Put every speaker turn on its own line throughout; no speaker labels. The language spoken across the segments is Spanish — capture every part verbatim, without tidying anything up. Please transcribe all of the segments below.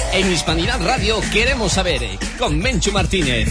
En Hispanidad Radio queremos saber, con Menchu Martínez.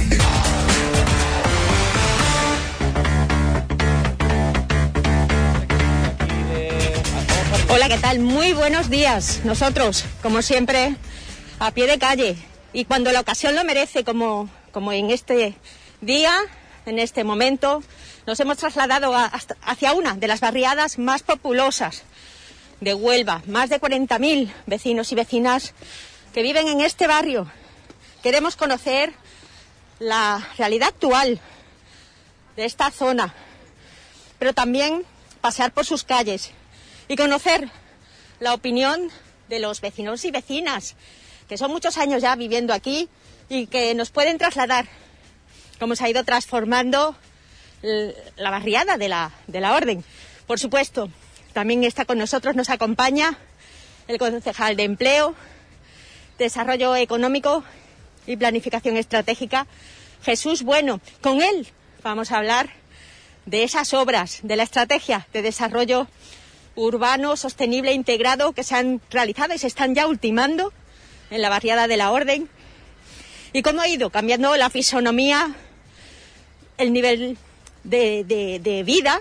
Hola, ¿qué tal? Muy buenos días. Nosotros, como siempre, a pie de calle. Y cuando la ocasión lo merece, como, como en este día, en este momento, nos hemos trasladado a, hasta, hacia una de las barriadas más populosas de Huelva. Más de cuarenta mil vecinos y vecinas que viven en este barrio. Queremos conocer la realidad actual de esta zona, pero también pasear por sus calles y conocer la opinión de los vecinos y vecinas, que son muchos años ya viviendo aquí y que nos pueden trasladar cómo se ha ido transformando la barriada de la, de la Orden. Por supuesto, también está con nosotros, nos acompaña el concejal de Empleo, Desarrollo Económico y Planificación Estratégica, Jesús Bueno. Con él vamos a hablar de esas obras, de la estrategia de desarrollo urbano, sostenible e integrado que se han realizado y se están ya ultimando en la barriada de la Orden, y cómo ha ido cambiando la fisonomía, el nivel de, de, de vida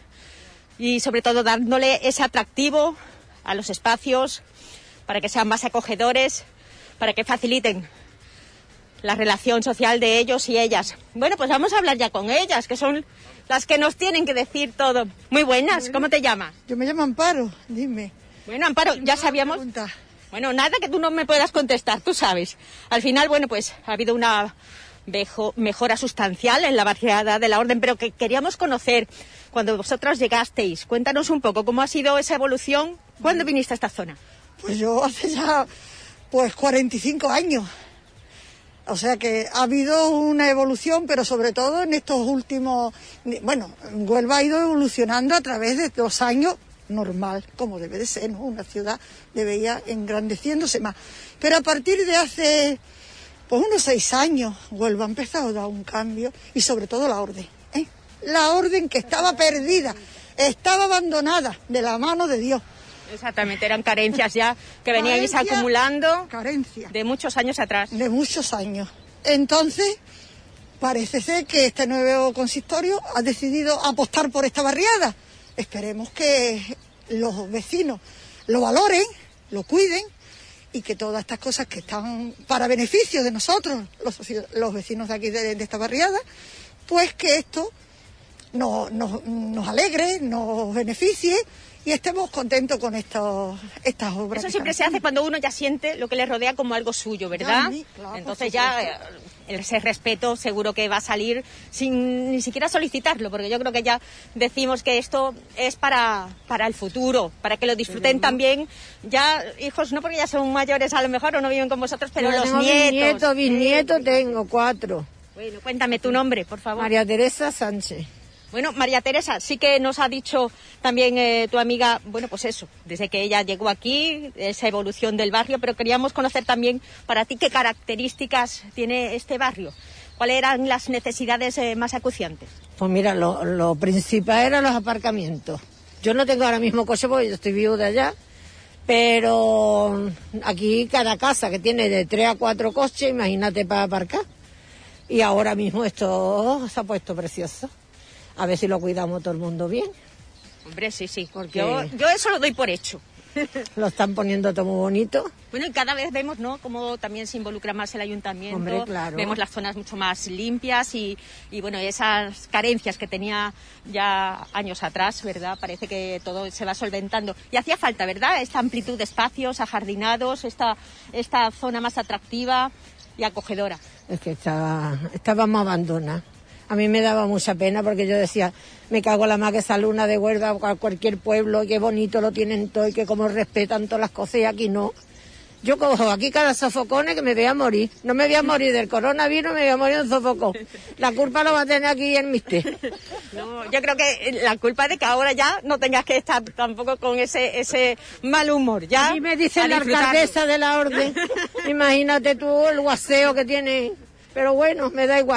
y sobre todo dándole ese atractivo a los espacios para que sean más acogedores, para que faciliten la relación social de ellos y ellas. Bueno, pues vamos a hablar ya con ellas, que son las que nos tienen que decir todo. Muy buenas, bueno, ¿cómo te llamas?
Yo me llamo Amparo, dime.
Bueno, Amparo, ya sabíamos... Bueno, nada que tú no me puedas contestar, tú sabes. Al final, bueno, pues ha habido una mejora sustancial en la barriada de la Orden, pero que queríamos conocer cuando vosotros llegasteis. Cuéntanos un poco cómo ha sido esa evolución. ¿Cuándo viniste a esta zona?
Pues yo hace ya, pues, cuarenta y cinco años. O sea que ha habido una evolución, pero sobre todo en estos últimos... Bueno, Huelva ha ido evolucionando a través de dos años, normal, como debe de ser, ¿no? Una ciudad debe ir engrandeciéndose más. Pero a partir de hace, pues, unos seis años, Huelva ha empezado a dar un cambio, y sobre todo la Orden, ¿eh? La Orden que estaba perdida, estaba abandonada de la mano de Dios.
Exactamente, eran carencias ya que veníais carencia, acumulando
carencia.
de muchos años atrás.
De muchos años. Entonces, parece ser que este nuevo consistorio ha decidido apostar por esta barriada. Esperemos que los vecinos lo valoren, lo cuiden y que todas estas cosas que están para beneficio de nosotros, los, los vecinos de aquí de, de esta barriada, pues que esto nos, nos, nos alegre, nos beneficie y estemos contentos con estos, estas obras.
Eso siempre se hace cuando uno ya siente lo que le rodea como algo suyo, ¿verdad?
Sí, claro,
entonces ya ese respeto seguro que va a salir sin ni siquiera solicitarlo, porque yo creo que ya decimos que esto es para, para el futuro, para que lo disfruten también ya hijos, no porque ya son mayores a lo mejor o no viven con vosotros, pero
yo
los
tengo
nietos.
Bisnietos, bisnietos tengo cuatro.
Bueno, cuéntame tu nombre, por favor.
María Teresa Sánchez.
Bueno, María Teresa, sí que nos ha dicho también eh, tu amiga, bueno, pues eso, desde que ella llegó aquí, esa evolución del barrio, pero queríamos conocer también para ti qué características tiene este barrio. ¿Cuáles eran las necesidades eh, más acuciantes?
Pues mira, lo, lo principal eran los aparcamientos. Yo no tengo ahora mismo coche porque yo estoy viuda allá, pero aquí cada casa que tiene de tres a cuatro coches, imagínate para aparcar. Y ahora mismo esto se ha puesto precioso. A ver si lo cuidamos todo el mundo bien.
Hombre, sí, sí.
Porque
yo, yo eso lo doy por hecho.
Lo están poniendo todo muy bonito.
Bueno, y cada vez vemos, ¿no?, cómo también se involucra más el ayuntamiento.
Hombre, claro.
Vemos las zonas mucho más limpias y, y, bueno, esas carencias que tenía ya años atrás, ¿verdad? Parece que todo se va solventando. Y hacía falta, ¿verdad?, esta amplitud de espacios ajardinados, esta, esta zona más atractiva y acogedora.
Es que estaba, estábamos abandonados. A mí me daba mucha pena porque yo decía, me cago en la más que esa luna de Huelva a cualquier pueblo, y qué bonito lo tienen todo y que cómo respetan todas las cosas, y aquí no. Yo cojo aquí cada sofocón que me voy a morir. No me voy a morir del coronavirus, me voy a morir de un sofocón. La culpa lo va a tener aquí el mister.
No, yo creo que la culpa es de que ahora ya no tengas que estar tampoco con ese ese mal humor. Ya.
Y me dice la alcaldesa de la Orden, imagínate tú el guaseo que tiene. Pero bueno, me da igual.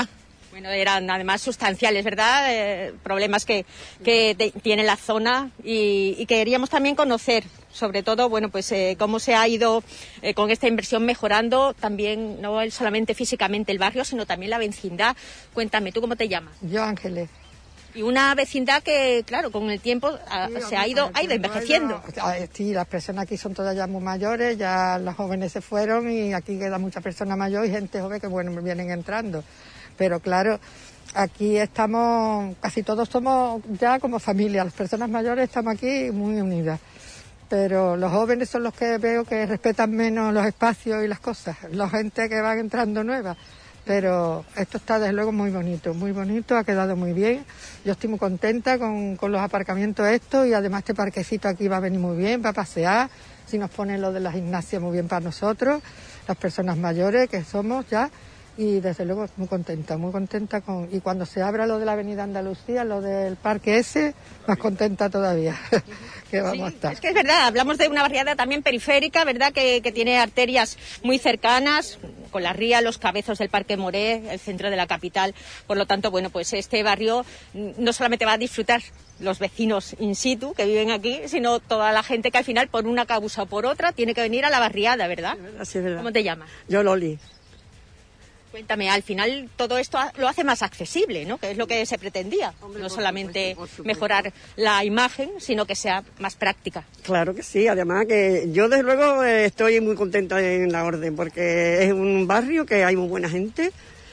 Bueno, eran además sustanciales, ¿verdad? Eh, problemas que, que te, tiene la zona y, y queríamos también conocer, sobre todo, bueno, pues eh, cómo se ha ido eh, con esta inversión mejorando también, no solamente físicamente el barrio, sino también la vecindad. Cuéntame, ¿tú cómo te llamas?
Yo, Ángeles.
Y una vecindad que, claro, con el tiempo a,
Sí,
se ha ido, ha ido envejeciendo.
Ha ido, sí, las personas aquí son todas ya muy mayores, ya los jóvenes se fueron y aquí queda mucha persona mayor y gente joven que, bueno, vienen entrando. Pero claro, aquí estamos, casi todos somos ya como familia, las personas mayores estamos aquí muy unidas. Pero los jóvenes son los que veo que respetan menos los espacios y las cosas, la gente que va entrando nueva. Pero esto está desde luego muy bonito, muy bonito, ha quedado muy bien. Yo estoy muy contenta con, con los aparcamientos estos y además este parquecito aquí va a venir muy bien para pasear. Si nos ponen lo de la gimnasia muy bien para nosotros, las personas mayores que somos ya. Y desde luego muy contenta, muy contenta con... Y cuando se abra lo de la Avenida Andalucía, lo del parque ese, más contenta todavía que vamos
Sí,
a estar.
es que es verdad, hablamos de una barriada también periférica, ¿verdad? Que, que tiene arterias muy cercanas, con la ría, los cabezos del Parque Moré, el centro de la capital. Por lo tanto, bueno, pues este barrio no solamente va a disfrutar los vecinos in situ que viven aquí, sino toda la gente que al final, por una causa o por otra, tiene que venir a la barriada, ¿verdad?
Sí, verdad, sí, verdad.
¿Cómo te llamas?
Yo, Loli.
Cuéntame, al final todo esto lo hace más accesible, ¿no? Que es lo que se pretendía.
Hombre,
No
por
solamente
supuesto, por supuesto.
mejorar la imagen, sino que sea más práctica.
Claro que sí, además que yo desde luego eh, estoy muy contenta en La Orden porque es un barrio que hay muy buena gente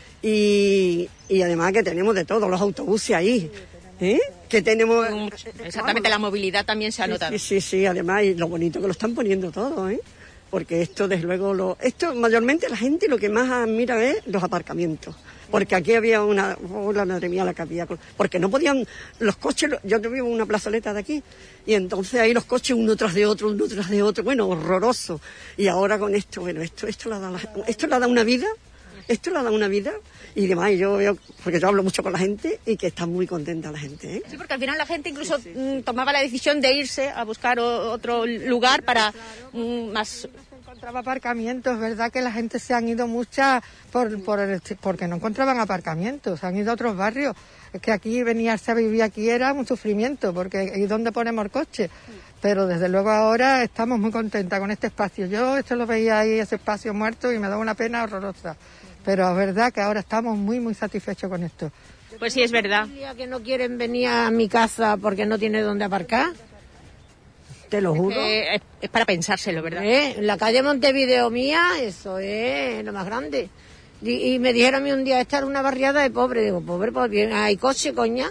y, y además que tenemos de todo, los autobuses ahí, ¿eh? Que tenemos...
Exactamente, la movilidad también se ha notado.
Sí, sí, sí, además y lo bonito que lo están poniendo todo, ¿eh? Porque esto, desde luego, lo, esto mayormente la gente lo que más admira es los aparcamientos. Porque aquí había una, oh, la madre mía la que había, porque no podían, los coches, yo vivo en una plazoleta de aquí, y entonces ahí los coches uno tras de otro, uno tras de otro, bueno, horroroso. Y ahora con esto, bueno, esto, esto le da, la, esto le da una vida, esto le da una vida, y demás, y yo veo, porque yo hablo mucho con la gente, y que está muy contenta la gente, ¿eh?
Sí, porque al final la gente incluso sí, sí, sí. tomaba la decisión de irse a buscar otro lugar para mm, más...
Encontraba aparcamientos, verdad que la gente se han ido muchas por, por el, porque no encontraban aparcamientos, se han ido a otros barrios. Es que aquí venirse a vivir aquí era un sufrimiento, porque ¿y dónde ponemos el coche? Pero desde luego ahora estamos muy contentas con este espacio. Yo esto lo veía ahí, ese espacio muerto, y me da una pena horrorosa. Pero es verdad que ahora estamos muy, muy satisfechos con esto.
Pues sí, es verdad.
Que no quieren venir a mi casa porque no tiene dónde aparcar. Te lo juro.
Es, es para pensárselo, ¿verdad?
¿Eh? En la calle Montevideo mía, eso es lo más grande. Y, y me dijeron a mí un día, esta era una barriada de pobres. Digo, pobre, pues bien, hay coche, coña.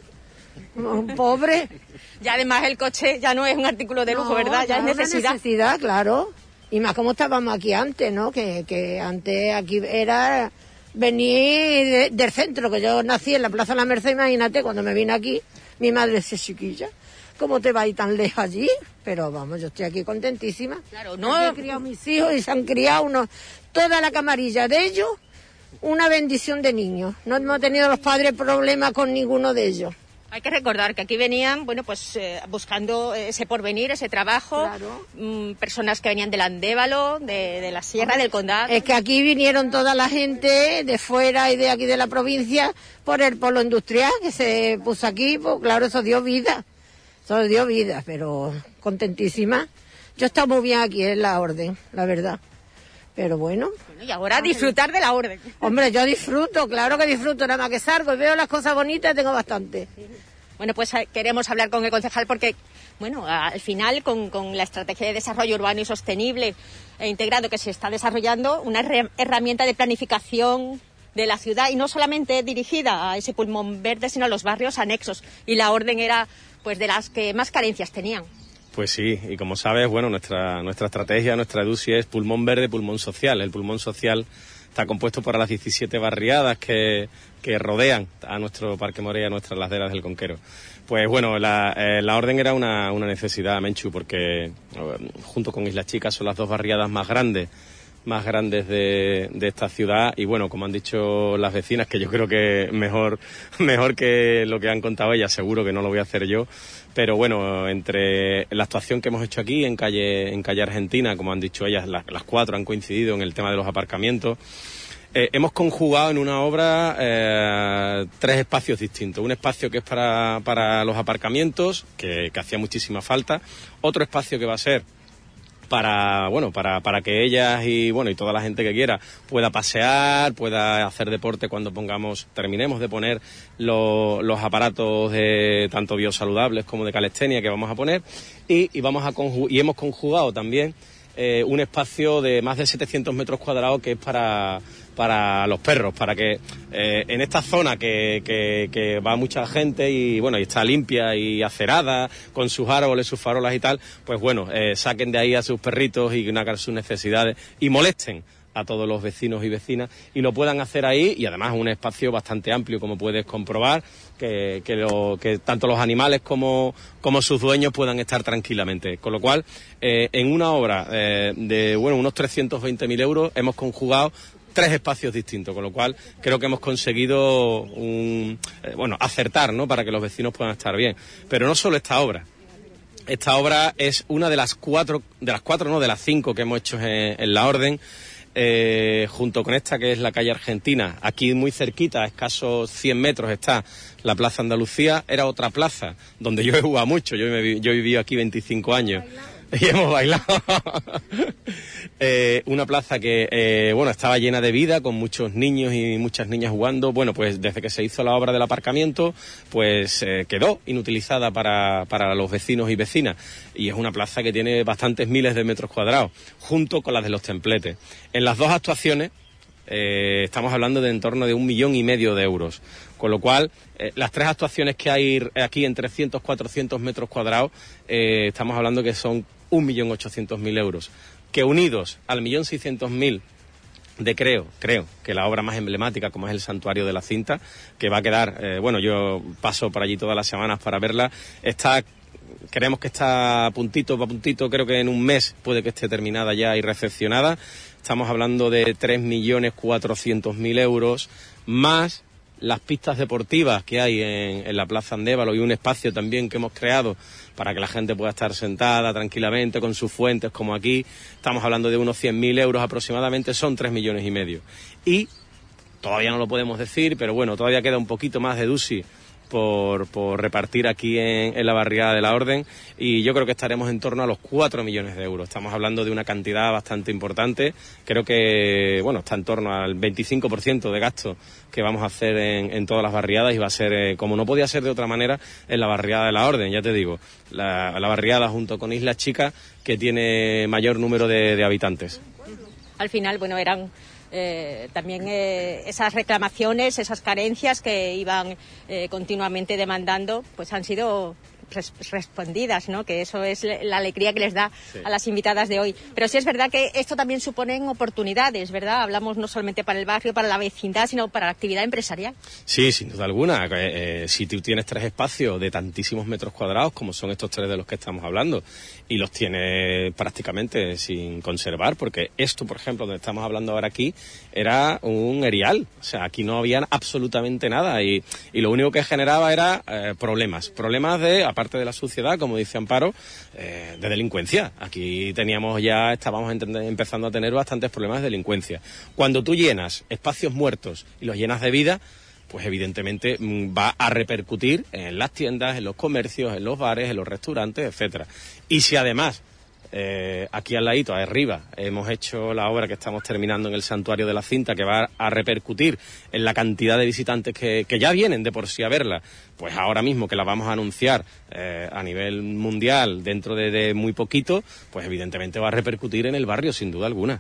Pobre.
Ya además el coche ya no es un artículo de lujo, no, ¿verdad? Ya, ya es necesidad.
necesidad, claro. Y más como estábamos aquí antes, ¿no? Que, que antes aquí era venir de, del centro, que yo nací en la Plaza de la Merced, imagínate, cuando me vine aquí, mi madre decía, chiquilla, ¿cómo te vas a ir tan lejos allí? Pero vamos, yo estoy aquí contentísima.
Claro, no.
Aquí he criado a mis hijos y se han criado unos, toda la camarilla de ellos, una bendición de niños. No hemos tenido los padres problemas con ninguno de ellos.
Hay que recordar que aquí venían, bueno, pues eh, buscando ese porvenir, ese trabajo,
claro.
mmm, personas que venían del Andévalo, de, de la Sierra, del Condado.
Es que aquí vinieron toda la gente de fuera y de aquí de la provincia por el polo industrial que se puso aquí, pues claro, eso dio vida. Eso dio vida, pero contentísima. Yo he estado muy bien aquí en La Orden, la verdad. Pero bueno.
bueno y ahora disfrutar de La Orden.
Hombre, yo disfruto, claro que disfruto. Nada más que salgo y veo las cosas bonitas y tengo bastante.
Bueno, pues queremos hablar con el concejal porque, bueno, al final con, con la estrategia de desarrollo urbano y sostenible e integrado que se está desarrollando, una herramienta de planificación de la ciudad y no solamente dirigida a ese pulmón verde, sino a los barrios anexos. Y La Orden era pues de las que más carencias tenían.
Pues sí, y como sabes, bueno, nuestra nuestra estrategia, nuestra EDUSI es pulmón verde, pulmón social. El pulmón social está compuesto por las diecisiete barriadas que, que rodean a nuestro Parque Moré y a nuestras laderas del Conquero. Pues bueno, la, eh, la Orden era una, una necesidad, Menchu, porque eh, junto con Islas Chicas son las dos barriadas más grandes más grandes de, de esta ciudad y bueno, como han dicho las vecinas, que yo creo que mejor mejor que lo que han contado ellas, seguro que no lo voy a hacer yo, pero bueno, entre la actuación que hemos hecho aquí en calle en calle Argentina, como han dicho ellas, la, las cuatro han coincidido en el tema de los aparcamientos. Eh, hemos conjugado en una obra eh, tres espacios distintos. Un espacio que es para, para los aparcamientos, que, que hacía muchísima falta. Otro espacio que va a ser para bueno para para que ellas y bueno y toda la gente que quiera pueda pasear, pueda hacer deporte cuando pongamos terminemos de poner lo, los aparatos de tanto biosaludables como de calistenia que vamos a poner y, y vamos a conju- y hemos conjugado también eh, un espacio de más de setecientos metros cuadrados que es para para los perros, para que eh, en esta zona que, que, que va mucha gente y bueno y está limpia y acerada, con sus árboles, sus farolas y tal, pues bueno, eh, saquen de ahí a sus perritos y hagan sus necesidades y molesten a todos los vecinos y vecinas y lo puedan hacer ahí y además un espacio bastante amplio, como puedes comprobar, que, que, lo, que tanto los animales como, como sus dueños puedan estar tranquilamente. Con lo cual, eh, en una obra eh, de bueno unos trescientos veinte mil euros hemos conjugado tres espacios distintos, con lo cual creo que hemos conseguido un, eh, bueno, acertar, ¿no?, para que los vecinos puedan estar bien. Pero no solo esta obra. Esta obra es una de las cuatro, de las cuatro, no, de las cinco que hemos hecho en, en La Orden, eh, junto con esta que es la calle Argentina. Aquí muy cerquita, a escasos cien metros, está la Plaza Andalucía. Era otra plaza donde yo he jugado mucho, yo, me, yo he vivido aquí veinticinco años. Y hemos bailado. eh, una plaza que, eh, bueno, estaba llena de vida, con muchos niños y muchas niñas jugando. Bueno, pues desde que se hizo la obra del aparcamiento, pues eh, quedó inutilizada para, para los vecinos y vecinas. Y es una plaza que tiene bastantes miles de metros cuadrados, junto con las de los Templetes. En las dos actuaciones, eh, estamos hablando de en torno de un millón y medio de euros. Con lo cual, eh, las tres actuaciones que hay aquí en trescientos, cuatrocientos metros cuadrados, eh, estamos hablando que son un millón ochocientos mil euros, que unidos al un millón seiscientos mil de creo, creo, que la obra más emblemática, como es el Santuario de la Cinta, que va a quedar, eh, bueno, yo paso por allí todas las semanas para verla, está, creemos que está puntito a puntito, creo que en un mes puede que esté terminada ya y recepcionada. Estamos hablando de tres millones cuatrocientos mil euros, más las pistas deportivas que hay en, en la Plaza Andévalo y un espacio también que hemos creado para que la gente pueda estar sentada tranquilamente con sus fuentes como aquí. Estamos hablando de unos cien mil euros aproximadamente, son tres millones y medio. Y todavía no lo podemos decir, pero bueno, todavía queda un poquito más de DUSI por, por repartir aquí en, en la barriada de La Orden y yo creo que estaremos en torno a los cuatro millones de euros. Estamos hablando de una cantidad bastante importante. Creo que, bueno, está en torno al veinticinco por ciento de gasto que vamos a hacer en, en todas las barriadas y va a ser, eh, como no podía ser de otra manera, en la barriada de La Orden, ya te digo, la, la barriada junto con Islas Chicas que tiene mayor número de, de habitantes.
Al final, bueno, eran eh, también eh, esas reclamaciones, esas carencias que iban eh, continuamente demandando, pues han sido res- respondidas, ¿no? Que eso es la alegría que les da sí. a las invitadas de hoy. Pero sí es verdad que esto también suponen oportunidades, ¿verdad? Hablamos no solamente para el barrio, para la vecindad, sino para la actividad empresarial.
Sí, sin duda alguna. Eh, eh, si tú tienes tres espacios de tantísimos metros cuadrados, como son estos tres de los que estamos hablando, y los tienes prácticamente sin conservar, porque esto, por ejemplo, donde estamos hablando ahora aquí, era un erial. O sea, aquí no había absolutamente nada y, y lo único que generaba era eh, problemas. Problemas de, aparte de la suciedad, como dice Amparo, eh, de delincuencia. Aquí teníamos ya, estábamos entend- empezando a tener bastantes problemas de delincuencia. Cuando tú llenas espacios muertos y los llenas de vida, pues evidentemente va a repercutir en las tiendas, en los comercios, en los bares, en los restaurantes, etcétera. Y si además, eh, aquí al ladito, arriba, hemos hecho la obra que estamos terminando en el Santuario de la Cinta, que va a repercutir en la cantidad de visitantes que, que ya vienen de por sí a verla, pues ahora mismo que la vamos a anunciar eh, a nivel mundial dentro de, de muy poquito, pues evidentemente va a repercutir en el barrio, sin duda alguna.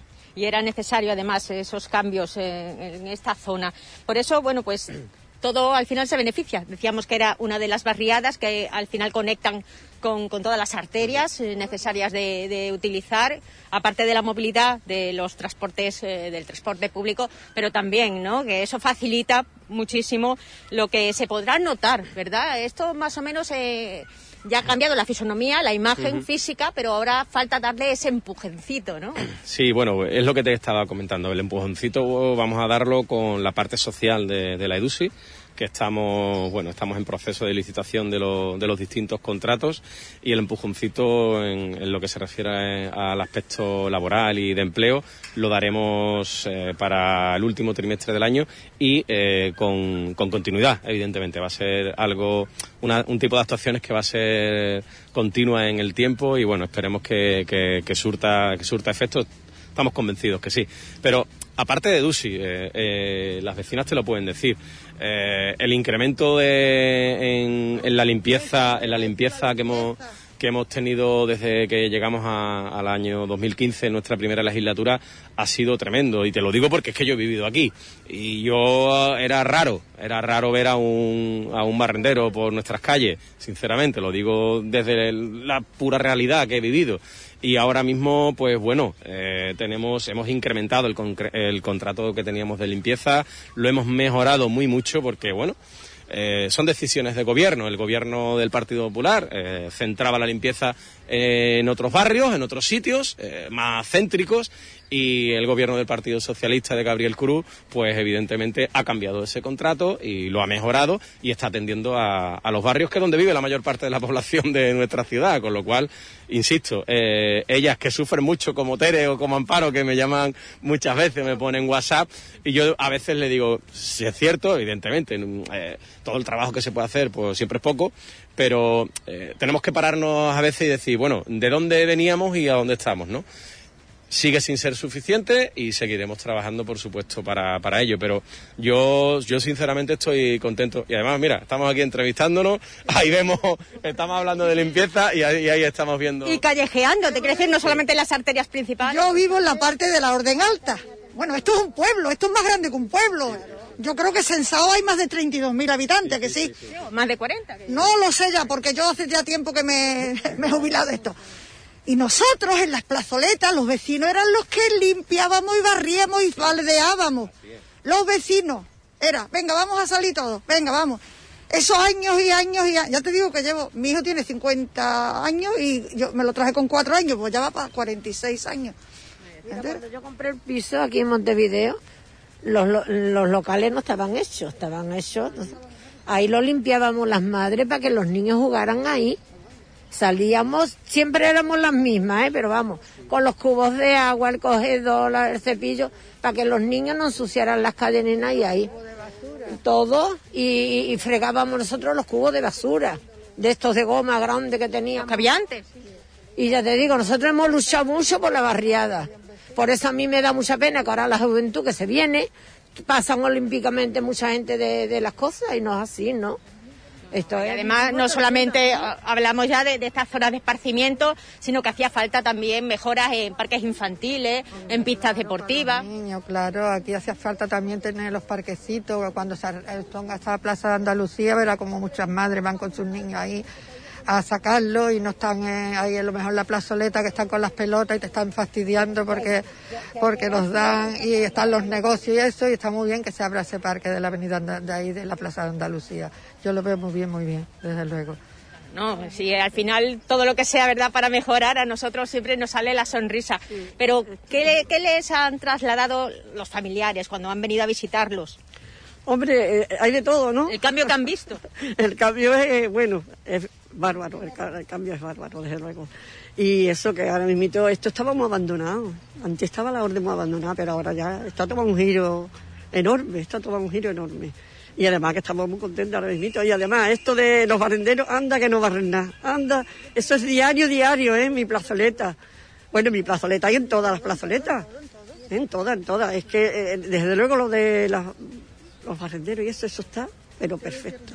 Y era necesario además esos cambios en, en esta zona. Por eso, bueno, pues todo al final se beneficia. Decíamos que era una de las barriadas que al final conectan con, con todas las arterias eh, necesarias de, de utilizar, aparte de la movilidad de los transportes, eh, del transporte público, pero también, ¿no?, que eso facilita muchísimo lo que se podrá notar, ¿verdad? Esto más o menos eh, ya ha cambiado la fisonomía, la imagen uh-huh. física, pero ahora falta darle ese empujoncito, ¿no?
Sí, bueno, es lo que te estaba comentando. El empujoncito vamos a darlo con la parte social de, de la EDUSI, que estamos, bueno, estamos en proceso de licitación de, lo, de los distintos contratos, y el empujoncito en, en lo que se refiere al aspecto laboral y de empleo lo daremos eh, para el último trimestre del año y eh, con, con continuidad, evidentemente. Va a ser algo, una, un tipo de actuaciones que va a ser continua en el tiempo y bueno, esperemos que, que, que surta, que surta efecto. Estamos convencidos que sí. Pero aparte de Dusi, eh, eh, las vecinas te lo pueden decir. Eh, el incremento de, en, en la limpieza, en la limpieza que hemos que hemos tenido desde que llegamos a, al año dos mil quince, en nuestra primera legislatura, ha sido tremendo. Y te lo digo porque es que yo he vivido aquí. Y yo era raro, era raro ver a un, a un barrendero por nuestras calles, sinceramente, lo digo desde el, la pura realidad que he vivido. Y ahora mismo, pues bueno, eh, tenemos, hemos incrementado el, concre- el contrato que teníamos de limpieza, lo hemos mejorado muy mucho porque, bueno, Eh, son decisiones de gobierno. El gobierno del Partido Popular eh, centraba la limpieza en otros barrios, en otros sitios eh, más céntricos, y el gobierno del Partido Socialista de Gabriel Cruz, pues evidentemente ha cambiado ese contrato y lo ha mejorado y está atendiendo a, a los barrios que es donde vive la mayor parte de la población de nuestra ciudad, con lo cual, insisto, eh, ellas que sufren mucho como Tere o como Amparo, que me llaman muchas veces, me ponen WhatsApp, y yo a veces le digo, si es cierto, evidentemente, eh, todo el trabajo que se puede hacer, pues siempre es poco, pero eh, tenemos que pararnos a veces y decir, bueno, ¿de dónde veníamos y a dónde estamos, no? Sigue sin ser suficiente y seguiremos trabajando, por supuesto, para, para ello, pero yo yo sinceramente estoy contento. Y además, mira, estamos aquí entrevistándonos, ahí vemos, estamos hablando de limpieza y ahí, y ahí estamos viendo...
Y callejeando, te quiero decir, no solamente en las arterias principales.
Yo vivo en la parte de la Orden Alta. Bueno, esto es un pueblo, esto es más grande que un pueblo. Yo creo que censado hay más de treinta y dos mil habitantes, que sí.
Sí, más de cuarenta.
No lo sé ya, porque yo hace ya tiempo que me, me he jubilado de esto. Y nosotros en las plazoletas, los vecinos eran los que limpiábamos y barríamos y baldeábamos. Los vecinos. Era, venga, vamos a salir todos, venga, vamos. Esos años y años y años. Ya te digo que llevo, mi hijo tiene cincuenta años y yo me lo traje con cuatro años, pues ya va para cuarenta y seis años.
Mira, cuando yo compré el piso aquí en Montevideo, los, lo, los locales no estaban hechos, estaban hechos. Ahí lo limpiábamos las madres para que los niños jugaran ahí. Salíamos, siempre éramos las mismas, ¿eh? Pero vamos, con los cubos de agua, el cogedor, el cepillo, para que los niños no ensuciaran las cadenas y ahí. Todo, y, y fregábamos nosotros los cubos de basura, de estos de goma grande que teníamos.
Que había antes.
Y ya te digo, nosotros hemos luchado mucho por la barriada. Por eso a mí me da mucha pena que ahora la juventud que se viene, pasan olímpicamente mucha gente de, de las cosas y no es así, ¿no? Esto
Y
es...
además, no solamente hablamos ya de, de estas zonas de esparcimiento, sino que hacía falta también mejoras en parques infantiles, en pistas deportivas.
Niños, claro, aquí hacía falta también tener los parquecitos. Cuando se ponga esta Plaza de Andalucía, verá como muchas madres van con sus niños ahí a sacarlo y no están eh, ahí a lo mejor en la plazoleta, que están con las pelotas y te están fastidiando porque porque nos dan, y están los negocios y eso, y está muy bien que se abra ese parque de la avenida de ahí, de la Plaza de Andalucía. Yo lo veo muy bien, muy bien, desde luego.
No, sí, al final todo lo que sea, ¿verdad?, para mejorar, a nosotros siempre nos sale la sonrisa. Sí. Pero, ¿qué, ¿qué les han trasladado los familiares cuando han venido a visitarlos?
Hombre, eh, hay de todo, ¿no?
El cambio que han visto.
El cambio es, eh, bueno, es bárbaro, el, el cambio es bárbaro, desde luego. Y eso que ahora mismo, esto estábamos abandonados. Antes estaba la orden muy abandonada, pero ahora ya está tomando un giro enorme, está tomando un giro enorme. Y además que estamos muy contentos ahora mismo. Y además esto de los barrenderos, anda que no barren nada, anda. Eso es diario, diario, ¿eh? Mi plazoleta. Bueno, mi plazoleta y en todas las plazoletas. En todas, en todas. Es que eh, desde luego lo de las... los barrenderos y eso, eso está, pero perfecto.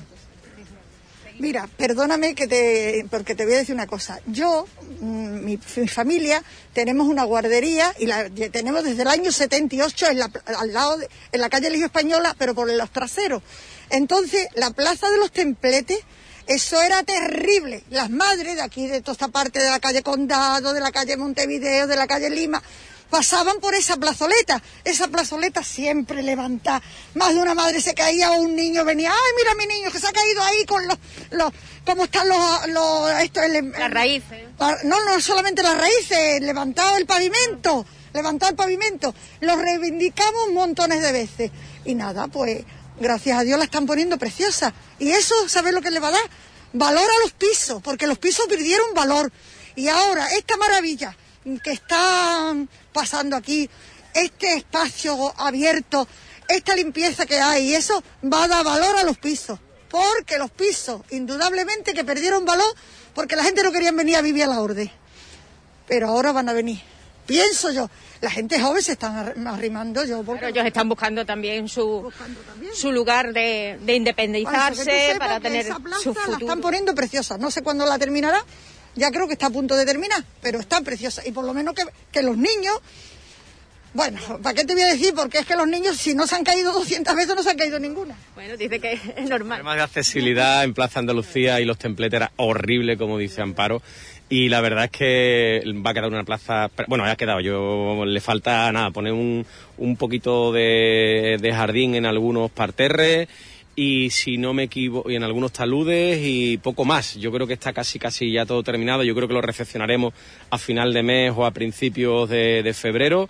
Mira, perdóname que te, porque te voy a decir una cosa. Yo, mi, mi familia, tenemos una guardería y la tenemos desde el año setenta y ocho en la, al lado de, en la calle Legio Española, pero por los traseros. Entonces, la plaza de los Templetes, eso era terrible. Las madres de aquí, de toda esta parte de la calle Condado, de la calle Montevideo, de la calle Lima, pasaban por esa plazoleta, esa plazoleta siempre levantada, más de una madre se caía o un niño venía, ay, mira mi niño que se ha caído ahí con los, los ¿cómo están los, los esto, el,
las raíces?
No, no solamente las raíces, levantado el pavimento, levantado el pavimento, lo reivindicamos montones de veces, y nada, pues gracias a Dios la están poniendo preciosa. Y eso, ¿sabes lo que le va a dar? Valor a los pisos, porque los pisos perdieron valor. Y ahora, esta maravilla que está pasando aquí, este espacio abierto, esta limpieza que hay, y eso va a dar valor a los pisos. Porque los pisos, indudablemente que perdieron valor, porque la gente no quería venir a vivir a la Orde. Pero ahora van a venir. Pienso yo, la gente joven se están arrimando. Yo
porque claro, ellos están buscando también su, buscando también. su lugar de, de independizarse, para tener su futuro.
La están poniendo preciosa, no sé cuándo la terminará, ya creo que está a punto de terminar, pero está preciosa. Y por lo menos que, que los niños, bueno, ¿para qué te voy a decir? Porque es que los niños, si no se han caído doscientas veces, no se han caído ninguna.
Bueno, dice que es normal.
El tema de accesibilidad en Plaza Andalucía y los templetes era horrible, como dice Amparo. Y la verdad es que va a quedar una plaza... Bueno, ya ha quedado. Yo le falta nada, poner un, un poquito de, de jardín en algunos parterres y, si no me equivoco, y en algunos taludes y poco más. Yo creo que está casi casi ya todo terminado. Yo creo que lo recepcionaremos a final de mes o a principios de, de febrero.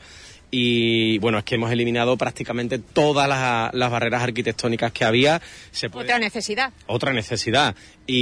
Y bueno, es que hemos eliminado prácticamente todas las, las barreras arquitectónicas que había. Se puede...
Otra necesidad.
Otra necesidad.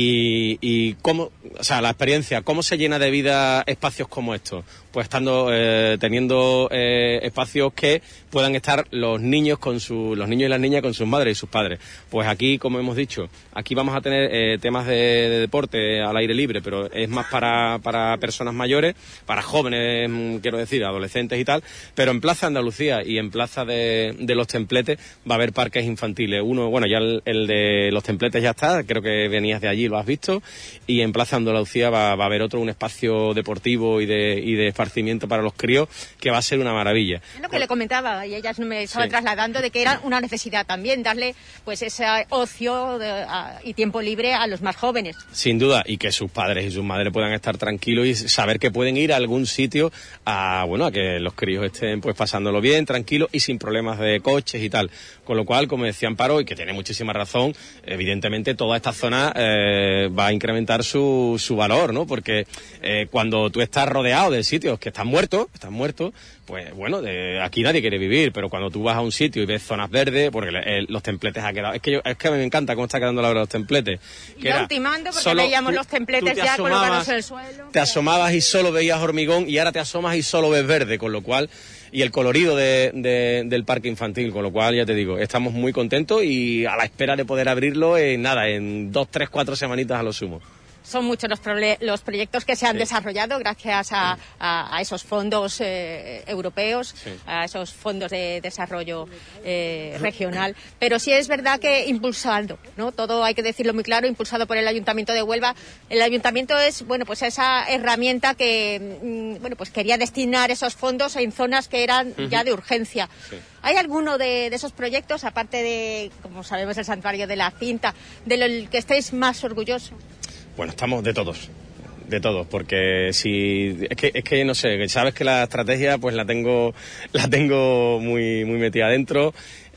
Y, y cómo, o sea, la experiencia, ¿cómo se llena de vida espacios como estos? Pues estando, eh, teniendo eh, espacios que puedan estar los niños con su, los niños y las niñas con sus madres y sus padres. Pues aquí, como hemos dicho, aquí vamos a tener eh, temas de, de deporte al aire libre, pero es más para, para personas mayores, para jóvenes, quiero decir, adolescentes y tal, pero en Plaza Andalucía y en Plaza de, de los Templetes va a haber parques infantiles. Uno, bueno, ya el, el de los Templetes ya está, creo que venías de allí, lo has visto, y en Plaza Andalucía va, va a haber otro, un espacio deportivo y de, y de esparcimiento para los críos, que va a ser una maravilla.
Es lo que le comentaba, y ellas me estaban sí. trasladando, de que era una necesidad también, darle pues ese ocio de, a, y tiempo libre a los más jóvenes.
Sin duda, y que sus padres y sus madres puedan estar tranquilos y saber que pueden ir a algún sitio a, bueno, a que los críos estén pues pasándolo bien, tranquilos y sin problemas de coches y tal. Con lo cual, como decía Amparo, y que tiene muchísima razón, evidentemente toda esta zona eh, va a incrementar su, su valor, ¿no? Porque eh, cuando tú estás rodeado de sitios que están muertos, están muertos, pues bueno, de, aquí nadie quiere vivir, pero cuando tú vas a un sitio y ves zonas verdes, porque eh, los Templetes ha quedado... Es que, yo, es que a mí me encanta cómo está quedando la hora de los Templetes.
Que y ultimando, porque veíamos tú, los Templetes ya colocados en el suelo.
Te asomabas y solo veías hormigón, y ahora te asomas y solo ves verde, con lo cual... Y el colorido de, de, del parque infantil, con lo cual, ya te digo, estamos muy contentos y a la espera de poder abrirlo en nada, en dos, tres, cuatro semanitas a lo sumo.
Son muchos los, los proyectos que se han
sí.
desarrollado gracias a, a, a esos fondos eh, europeos, sí. a esos fondos de desarrollo eh, regional. Pero sí es verdad que impulsando, ¿no? Todo hay que decirlo muy claro, impulsado por el Ayuntamiento de Huelva. El Ayuntamiento es, bueno, pues esa herramienta que, mm, bueno, pues quería destinar esos fondos en zonas que eran uh-huh. ya de urgencia. Sí. ¿Hay alguno de, de esos proyectos, aparte de, como sabemos, el Santuario de la Cinta, del que estéis más orgullosos?
Bueno, estamos de todos, de todos, porque si es que es que no sé, sabes que la estrategia pues la tengo la tengo muy muy metida adentro,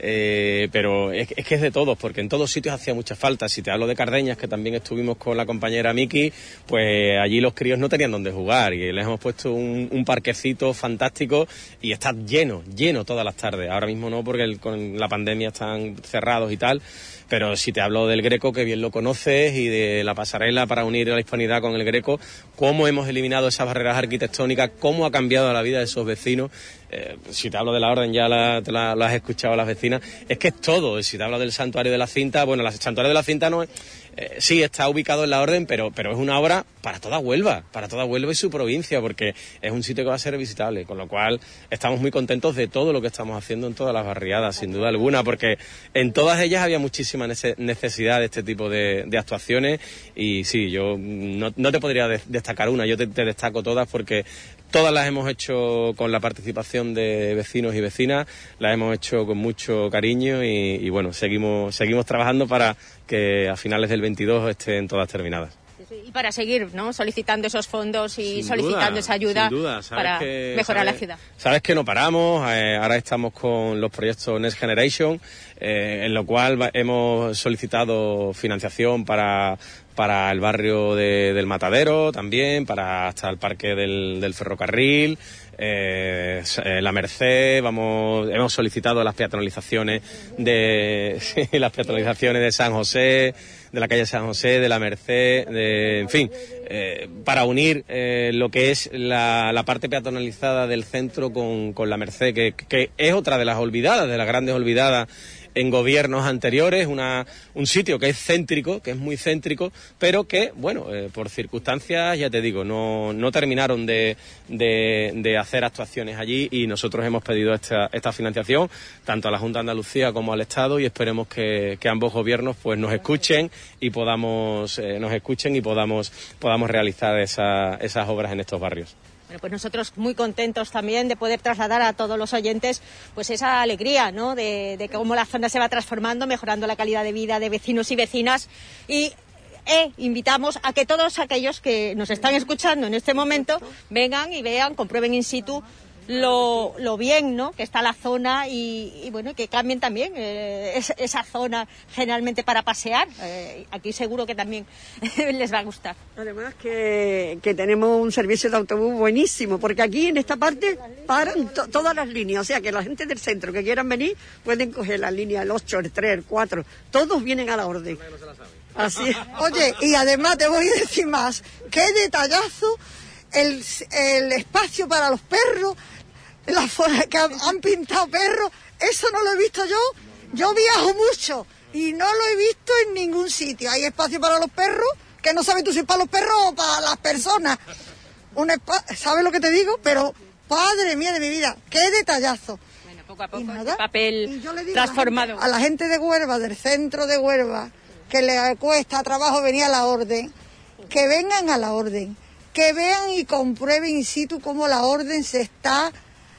eh, pero es, es que es de todos, porque en todos sitios hacía mucha falta. Si te hablo de Cardeñas, que también estuvimos con la compañera Miki, pues allí los críos no tenían dónde jugar y les hemos puesto un, un parquecito fantástico y está lleno, lleno todas las tardes. Ahora mismo no, porque el, con la pandemia están cerrados y tal. Pero si te hablo del Greco, que bien lo conoces, y de la pasarela para unir a la hispanidad con el Greco, cómo hemos eliminado esas barreras arquitectónicas, cómo ha cambiado la vida de esos vecinos. Eh, si te hablo de la orden, ya la, te la, la has escuchado a las vecinas. Es que es todo. Si te hablo del Santuario de la Cinta, bueno, el Santuario de la Cinta no es... Eh, sí, está ubicado en la orden, pero, pero es una obra para toda Huelva, para toda Huelva y su provincia, porque es un sitio que va a ser visitable, con lo cual estamos muy contentos de todo lo que estamos haciendo en todas las barriadas, sin duda alguna, porque en todas ellas había muchísima necesidad de este tipo de, de actuaciones, y sí, yo no, no te podría de, destacar una, yo te, te destaco todas, porque todas las hemos hecho con la participación de vecinos y vecinas, las hemos hecho con mucho cariño y, y bueno, seguimos seguimos trabajando para que a finales del veintidós estén todas terminadas.
Y para seguir, ¿no?, solicitando esos fondos y sin solicitando duda, esa ayuda para que, mejorar
sabes,
la ciudad.
Sabes que no paramos, eh, ahora estamos con los proyectos Next Generation, eh, en lo cual hemos solicitado financiación para... para el barrio de, del Matadero también, para hasta el parque del, del ferrocarril, eh, la Merced, vamos, hemos solicitado las peatonalizaciones de sí, las peatonalizaciones de San José, de la calle San José, de la Merced, de, en fin, eh, para unir eh, lo que es la, la parte peatonalizada del centro con, con la Merced, que, que es otra de las olvidadas, de las grandes olvidadas en gobiernos anteriores, una, un sitio que es céntrico, que es muy céntrico, pero que, bueno, eh, por circunstancias, ya te digo, no, no terminaron de, de, de hacer actuaciones allí y nosotros hemos pedido esta, esta financiación tanto a la Junta de Andalucía como al Estado y esperemos que, que ambos gobiernos pues nos escuchen y podamos, eh, nos escuchen y podamos, podamos realizar esa, esas obras en estos barrios.
Bueno, pues nosotros muy contentos también de poder trasladar a todos los oyentes pues esa alegría, ¿no?, de, de cómo la zona se va transformando, mejorando la calidad de vida de vecinos y vecinas y eh, invitamos a que todos aquellos que nos están escuchando en este momento vengan y vean, comprueben in situ lo, lo bien, ¿no?, que está la zona y, y bueno, que cambien también eh, es, esa zona generalmente para pasear. Eh, aquí seguro que también les va a gustar.
Además que, que tenemos un servicio de autobús buenísimo, porque aquí en esta parte paran to, todas las líneas, o sea que la gente del centro que quieran venir pueden coger la línea, el ocho, el tres, el cuatro, todos vienen a la orden. Así es.
Oye, y además te voy a decir más, qué detallazo el, el espacio para los perros, la forma que han, han pintado perros, eso no lo he visto yo. Yo viajo mucho y no lo he visto en ningún sitio. Hay espacio para los perros, que no sabes tú si es para los perros o para las personas. Un ¿Sabes lo que te digo? Pero, padre mía de mi vida, qué detallazo.
Bueno, poco a poco,
nada,
papel transformado.
A la, gente, a la gente de Huelva, del centro de Huelva, que le cuesta trabajo venir a la orden, que vengan a la orden, que vean y comprueben in situ cómo la orden se está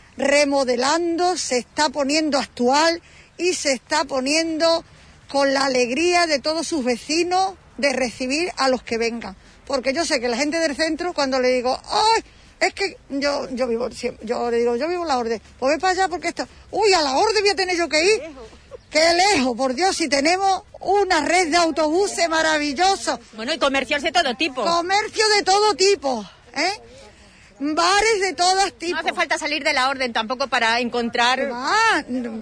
remodelando, se está poniendo actual y se está poniendo con la alegría de todos sus vecinos de recibir a los que vengan. Porque yo sé que la gente del centro, cuando le digo, ¡ay! Es que yo yo vivo yo le digo, yo vivo en la orden, pues ve para allá porque esto, uy, a la orden voy a tener yo que ir. ¡Qué lejos! Por Dios, si tenemos una red de autobuses maravillosos.
Bueno, y comercios de todo tipo.
Comercio de todo tipo, ¿eh? Bares de todos tipos.
No hace falta salir de la orden tampoco para encontrar...
Ah,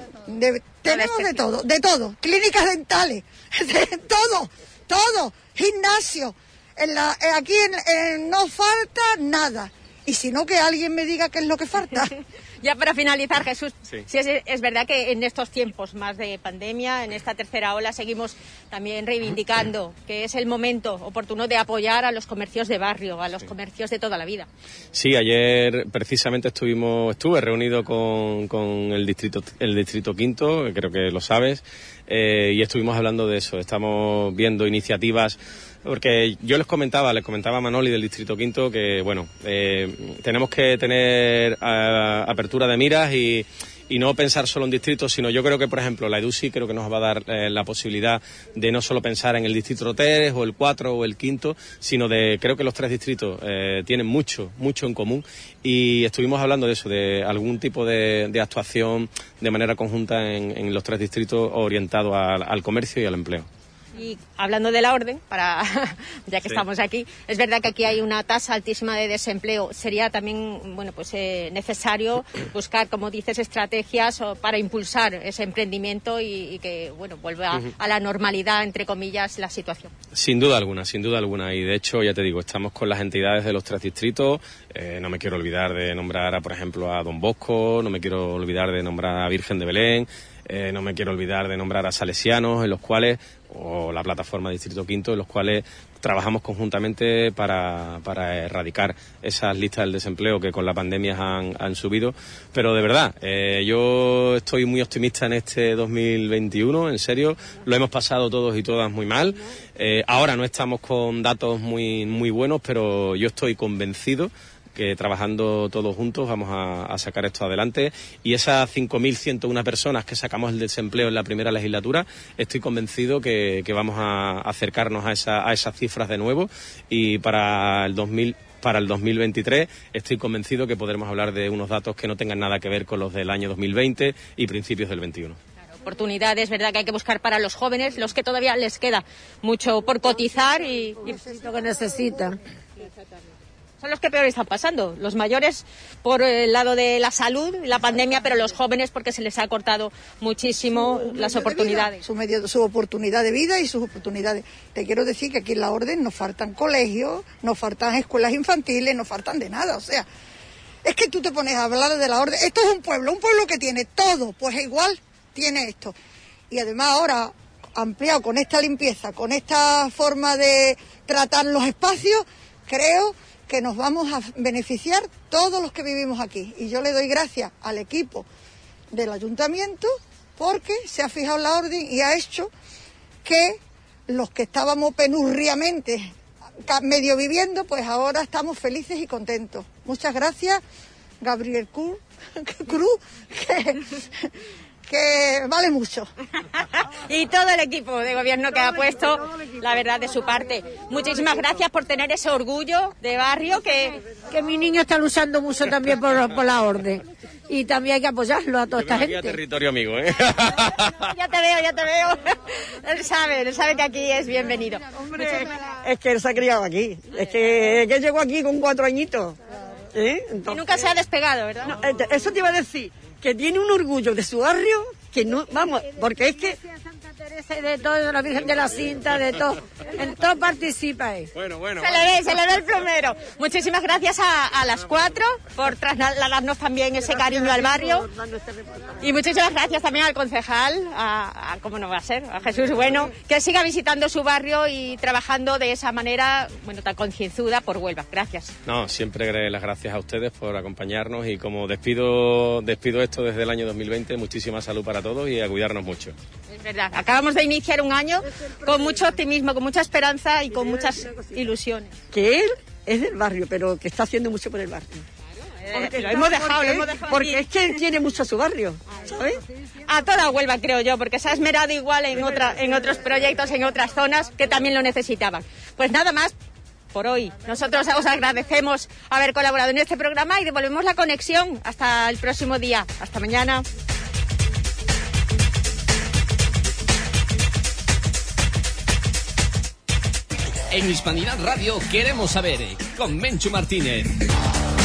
de, tenemos de todo, de todo. Clínicas dentales, de todo, todo. Gimnasio. En la, aquí en, en, no falta nada. Y si no, que alguien me diga qué es lo que falta.
Ya para finalizar, Jesús,
sí.
sí es, es verdad que en estos tiempos más de pandemia, en esta tercera ola, seguimos también reivindicando que es el momento oportuno de apoyar a los comercios de barrio, a los sí. comercios de toda la vida.
Sí, ayer precisamente estuvimos, estuve reunido con, con el distrito, el distrito quinto, creo que lo sabes, eh, y estuvimos hablando de eso. Estamos viendo iniciativas. Porque yo les comentaba, les comentaba a Manoli del Distrito Quinto que, bueno, eh, tenemos que tener uh, apertura de miras y, y no pensar solo en distritos, sino yo creo que, por ejemplo, la EDUSI creo que nos va a dar eh, la posibilidad de no solo pensar en el Distrito tres o el cuatro o el quinto, sino de, creo que los tres distritos eh, tienen mucho, mucho en común y estuvimos hablando de eso, de algún tipo de, de actuación de manera conjunta en, en los tres distritos orientado al, al comercio y al empleo.
Y hablando de la orden, para ya que sí. estamos aquí, es verdad que aquí hay una tasa altísima de desempleo. Sería también, bueno, pues eh, necesario buscar, como dices, estrategias para impulsar ese emprendimiento y, y que, bueno, vuelva uh-huh. a la normalidad, entre comillas, la situación.
Sin duda alguna, sin duda alguna. Y de hecho, ya te digo, estamos con las entidades de los tres distritos. Eh, no me quiero olvidar de nombrar, a, por ejemplo, a Don Bosco, no me quiero olvidar de nombrar a Virgen de Belén. Eh, no me quiero olvidar de nombrar a Salesianos, en los cuales, o la plataforma Distrito Quinto, en los cuales trabajamos conjuntamente para, para erradicar esas listas del desempleo que con la pandemia han, han subido. Pero de verdad, eh, yo estoy muy optimista en este dos mil veintiuno, en serio, lo hemos pasado todos y todas muy mal. Eh, ahora no estamos con datos muy, muy buenos, pero yo estoy convencido que trabajando todos juntos vamos a, a sacar esto adelante y esas cinco mil ciento una personas que sacamos el desempleo en la primera legislatura, estoy convencido que, que vamos a acercarnos a, esa, a esas cifras de nuevo y para el dos mil para el dos mil veintitrés estoy convencido que podremos hablar de unos datos que no tengan nada que ver con los del año dos mil veinte y principios del veintiuno.
Oportunidades, verdad que hay que buscar para los jóvenes, los que todavía les queda mucho por cotizar y, y
lo que necesitan.
Son los que peor están pasando. Los mayores por el lado de la salud, la pandemia, pero los jóvenes porque se les ha cortado muchísimo su las oportunidades.
Vida, su, medio, su oportunidad de vida y sus oportunidades. Te quiero decir que aquí en la Orden nos faltan colegios, nos faltan escuelas infantiles, nos faltan de nada. O sea, es que tú te pones a hablar de la Orden. Esto es un pueblo, un pueblo que tiene todo, pues igual tiene esto. Y además ahora, ampliado con esta limpieza, con esta forma de tratar los espacios, creo que nos vamos a beneficiar todos los que vivimos aquí. Y yo le doy gracias al equipo del ayuntamiento porque se ha fijado en la Orden y ha hecho que los que estábamos penurriamente medio viviendo, pues ahora estamos felices y contentos. Muchas gracias, Gabriel Cruz, que, que vale mucho.
Y todo el equipo de gobierno que ha puesto, la verdad, de su parte. Muchísimas gracias por tener ese orgullo de barrio que...
Que mi niño está luchando mucho también por, por la Orden. Y también hay que apoyarlo a toda esta gente.
Aquí a territorio amigo, ¿eh?
Ya te veo, ya te veo. Él sabe, él sabe que aquí es bienvenido.
Hombre, es que él se ha criado aquí. Es que, que llegó aquí con cuatro añitos. ¿Eh? Entonces,
y nunca se ha despegado, ¿verdad?
No, eso te iba a decir, que tiene un orgullo de su barrio que no, vamos, porque es que...
Teresa de todo, de la Virgen de la Cinta, de todo, en todo participa él.
Bueno, bueno.
Se le ve, se le ve el plomero. Muchísimas gracias a, a las cuatro por trasladarnos también ese cariño al barrio. Y muchísimas gracias también al concejal, a, a cómo no va a ser, a Jesús Bueno, que siga visitando su barrio y trabajando de esa manera, bueno, tan concienzuda por Huelva. Gracias.
No, siempre las gracias a ustedes por acompañarnos y como despido, despido esto desde el año dos mil veinte, muchísima salud para todos y a cuidarnos mucho.
Es verdad, acabamos de iniciar un año con mucho optimismo, con mucha esperanza y con muchas ilusiones.
Que él es del barrio, pero que está haciendo mucho por el barrio.
Porque lo hemos dejado, lo hemos dejado.
Porque es que él quiere mucho a su barrio, ¿sabes?
A toda Huelva, creo yo, porque se ha esmerado igual en, otra, en otros proyectos, en otras zonas que también lo necesitaban. Pues nada más por hoy. Nosotros os agradecemos haber colaborado en este programa y devolvemos la conexión hasta el próximo día. Hasta mañana.
En Hispanidad Radio queremos saber, con Menchu Martínez.